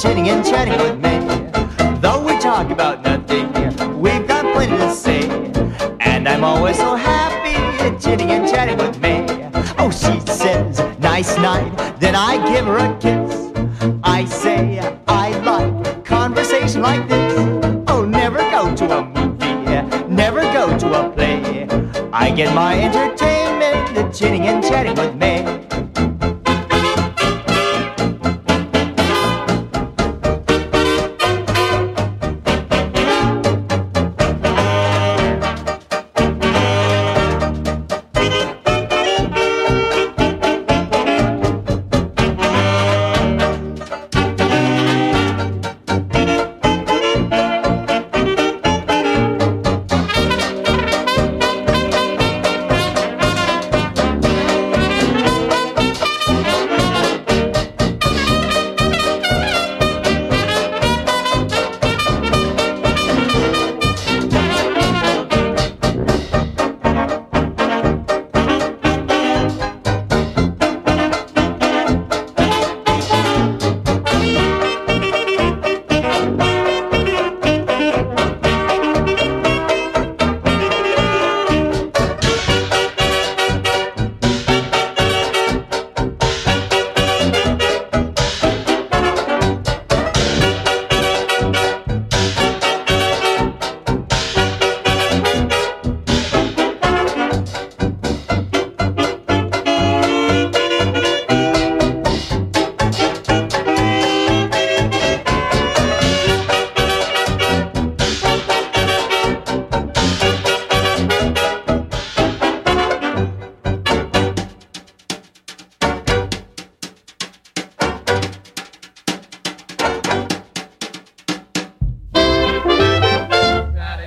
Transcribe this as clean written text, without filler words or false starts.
chitting and chatting with me. Though we talk about nothing, we've got plenty to say. And I'm always so happy, chitting and chatting with me. Oh, she says, nice night, then I give her a kiss. I say, I like conversation like this. Oh, never go to a movie, never go to a play. I get my entertainment, chitting and chatting with me.